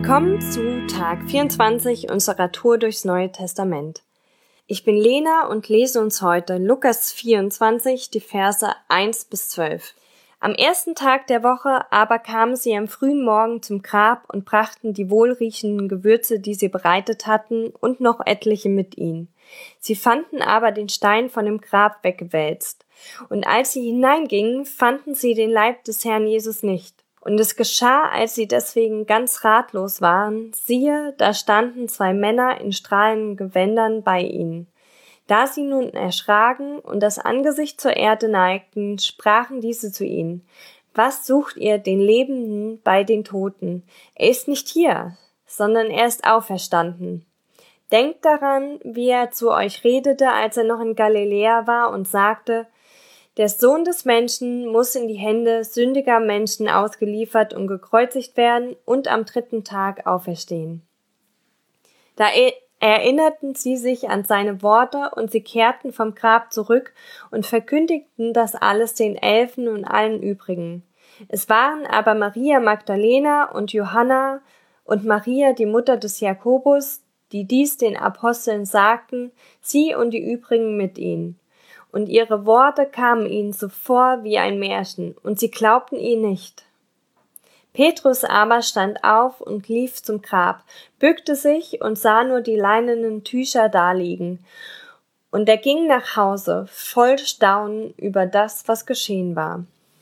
Willkommen zu Tag 24 unserer Tour durchs Neue Testament. Ich bin Lena und lese uns heute Lukas 24, die Verse 1 bis 12. Am ersten Tag der Woche aber kamen sie am frühen Morgen zum Grab und brachten die wohlriechenden Gewürze, die sie bereitet hatten, und noch etliche mit ihnen. Sie fanden aber den Stein von dem Grab weggewälzt. Und als sie hineingingen, fanden sie den Leib des Herrn Jesus nicht. Und es geschah, als sie deswegen ganz ratlos waren, siehe, da standen zwei Männer in strahlenden Gewändern bei ihnen. Da sie nun erschraken und das Angesicht zur Erde neigten, sprachen diese zu ihnen: Was sucht ihr den Lebenden bei den Toten? Er ist nicht hier, sondern er ist auferstanden. Denkt daran, wie er zu euch redete, als er noch in Galiläa war und sagte: Der Sohn des Menschen muss in die Hände sündiger Menschen ausgeliefert und gekreuzigt werden und am dritten Tag auferstehen. Da erinnerten sie sich an seine Worte und sie kehrten vom Grab zurück und verkündigten das alles den Elfen und allen übrigen. Es waren aber Maria Magdalena und Johanna und Maria, die Mutter des Jakobus, die dies den Aposteln sagten, sie und die übrigen mit ihnen. Und ihre Worte kamen ihnen so vor wie ein Märchen, und sie glaubten ihnen nicht. Petrus aber stand auf und lief zum Grab, bückte sich und sah nur die leinenen Tücher daliegen. Und er ging nach Hause, voll Staunen über das, was geschehen war.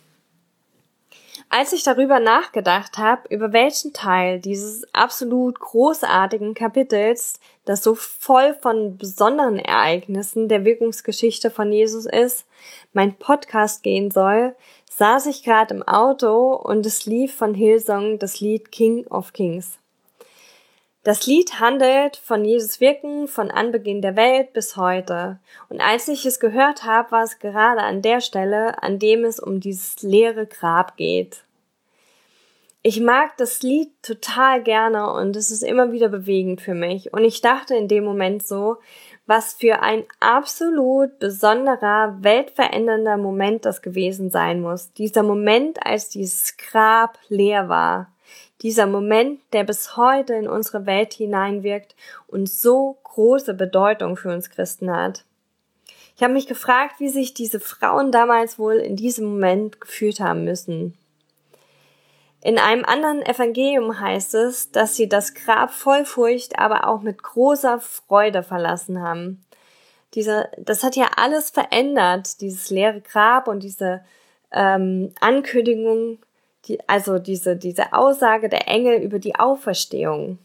Als ich darüber nachgedacht habe, über welchen Teil dieses absolut großartigen Kapitels, das so voll von besonderen Ereignissen der Wirkungsgeschichte von Jesus ist, mein Podcast gehen soll, saß ich gerade im Auto und es lief von Hillsong das Lied King of Kings. Das Lied handelt von Jesus Wirken von Anbeginn der Welt bis heute. Und als ich es gehört habe, war es gerade an der Stelle, an dem es um dieses leere Grab geht. Ich mag das Lied total gerne und es ist immer wieder bewegend für mich. Und ich dachte in dem Moment so, was für ein absolut besonderer, weltverändernder Moment das gewesen sein muss. Dieser Moment, als dieses Grab leer war. Dieser Moment, der bis heute in unsere Welt hineinwirkt und so große Bedeutung für uns Christen hat. Ich habe mich gefragt, wie sich diese Frauen damals wohl in diesem Moment gefühlt haben müssen. In einem anderen Evangelium heißt es, dass sie das Grab voll Furcht, aber auch mit großer Freude verlassen haben. Das hat ja alles verändert, dieses leere Grab und diese Ankündigung, diese Aussage der Engel über die Auferstehung.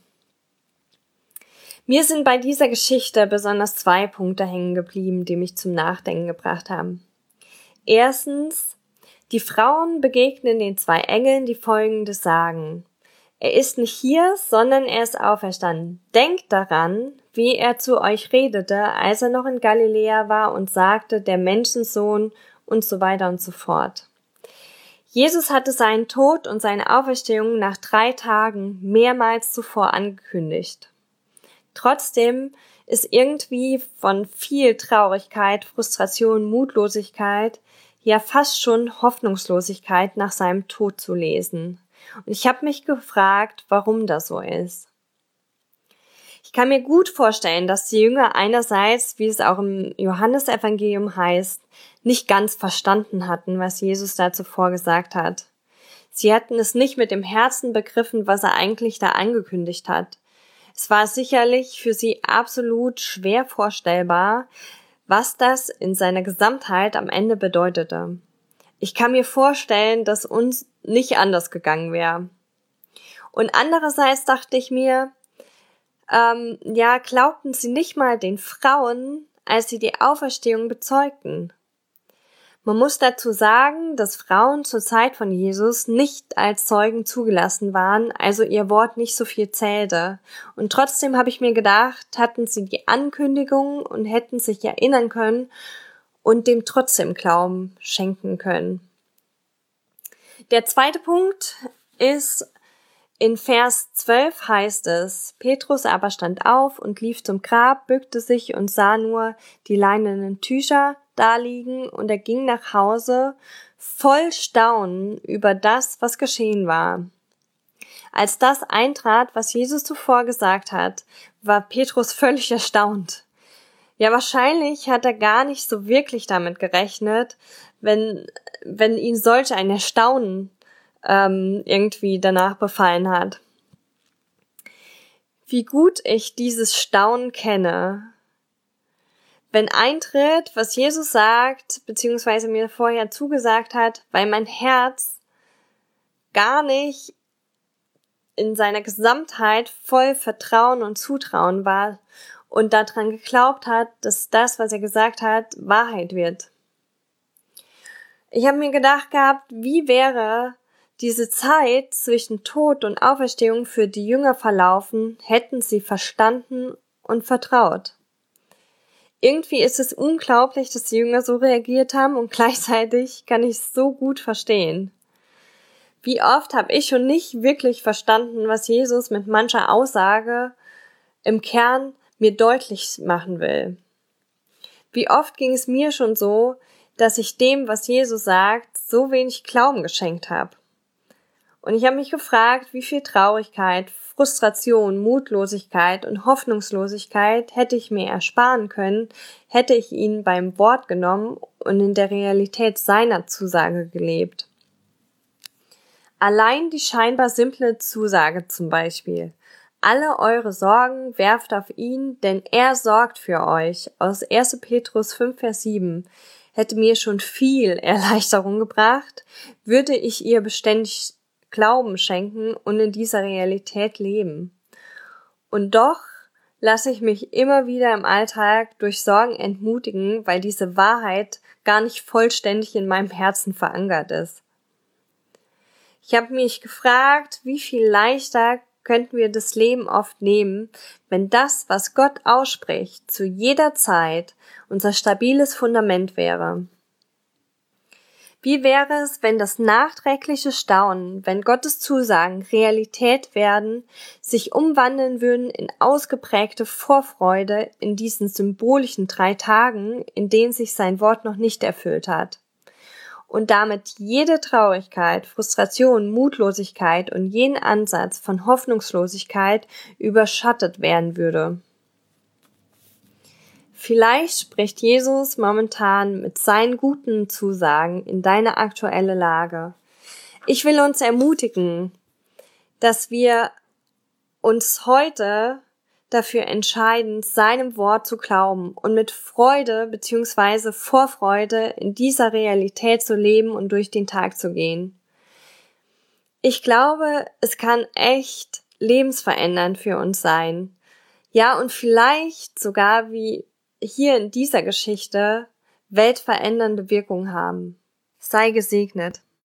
Mir sind bei dieser Geschichte besonders 2 Punkte hängen geblieben, die mich zum Nachdenken gebracht haben. Erstens, die Frauen begegnen den 2 Engeln, die Folgendes sagen: Er ist nicht hier, sondern er ist auferstanden. Denkt daran, wie er zu euch redete, als er noch in Galiläa war und sagte, der Menschensohn und so weiter und so fort. Jesus hatte seinen Tod und seine Auferstehung nach 3 Tagen mehrmals zuvor angekündigt. Trotzdem ist irgendwie von viel Traurigkeit, Frustration, Mutlosigkeit, ja fast schon Hoffnungslosigkeit nach seinem Tod zu lesen. Und ich habe mich gefragt, warum das so ist. Ich kann mir gut vorstellen, dass die Jünger einerseits, wie es auch im Johannesevangelium heißt, nicht ganz verstanden hatten, was Jesus da zuvor gesagt hat. Sie hatten es nicht mit dem Herzen begriffen, was er eigentlich da angekündigt hat. Es war sicherlich für sie absolut schwer vorstellbar, was das in seiner Gesamtheit am Ende bedeutete. Ich kann mir vorstellen, dass uns nicht anders gegangen wäre. Und andererseits dachte ich mir, glaubten sie nicht mal den Frauen, als sie die Auferstehung bezeugten. Man muss dazu sagen, dass Frauen zur Zeit von Jesus nicht als Zeugen zugelassen waren, also ihr Wort nicht so viel zählte. Und trotzdem habe ich mir gedacht, hatten sie die Ankündigung und hätten sich erinnern können und dem trotzdem Glauben schenken können. Der zweite Punkt ist, in Vers 12 heißt es: Petrus aber stand auf und lief zum Grab, bückte sich und sah nur die leinenen Tücher daliegen, und er ging nach Hause voll Staunen über das, was geschehen war. Als das eintrat, was Jesus zuvor gesagt hat, war Petrus völlig erstaunt. Ja, wahrscheinlich hat er gar nicht so wirklich damit gerechnet, wenn ihn solch ein Erstaunen irgendwie danach befallen hat. Wie gut ich dieses Staunen kenne. Wenn eintritt, was Jesus sagt, beziehungsweise mir vorher zugesagt hat, weil mein Herz gar nicht in seiner Gesamtheit voll Vertrauen und Zutrauen war und daran geglaubt hat, dass das, was er gesagt hat, Wahrheit wird. Ich habe mir gedacht gehabt, wie wäre diese Zeit zwischen Tod und Auferstehung für die Jünger verlaufen, hätten sie verstanden und vertraut. Irgendwie ist es unglaublich, dass die Jünger so reagiert haben und gleichzeitig kann ich es so gut verstehen. Wie oft habe ich schon nicht wirklich verstanden, was Jesus mit mancher Aussage im Kern mir deutlich machen will. Wie oft ging es mir schon so, dass ich dem, was Jesus sagt, so wenig Glauben geschenkt habe. Und ich habe mich gefragt, wie viel Traurigkeit, Frustration, Mutlosigkeit und Hoffnungslosigkeit hätte ich mir ersparen können, hätte ich ihn beim Wort genommen und in der Realität seiner Zusage gelebt. Allein die scheinbar simple Zusage zum Beispiel. Alle eure Sorgen werft auf ihn, denn er sorgt für euch. Aus 1. Petrus 5, Vers 7 hätte mir schon viel Erleichterung gebracht, würde ich ihr beständig Glauben schenken und in dieser Realität leben. Und doch lasse ich mich immer wieder im Alltag durch Sorgen entmutigen, weil diese Wahrheit gar nicht vollständig in meinem Herzen verankert ist. Ich habe mich gefragt, wie viel leichter könnten wir das Leben oft nehmen, wenn das, was Gott ausspricht, zu jeder Zeit unser stabiles Fundament wäre. Wie wäre es, wenn das nachträgliche Staunen, wenn Gottes Zusagen Realität werden, sich umwandeln würden in ausgeprägte Vorfreude in diesen symbolischen 3 Tagen, in denen sich sein Wort noch nicht erfüllt hat? Und damit jede Traurigkeit, Frustration, Mutlosigkeit und jeden Ansatz von Hoffnungslosigkeit überschattet werden würde. Vielleicht spricht Jesus momentan mit seinen guten Zusagen in deine aktuelle Lage. Ich will uns ermutigen, dass wir uns heute dafür entscheiden, seinem Wort zu glauben und mit Freude bzw. Vorfreude in dieser Realität zu leben und durch den Tag zu gehen. Ich glaube, es kann echt lebensverändernd für uns sein. Ja, und vielleicht sogar wie hier in dieser Geschichte weltverändernde Wirkung haben. Sei gesegnet.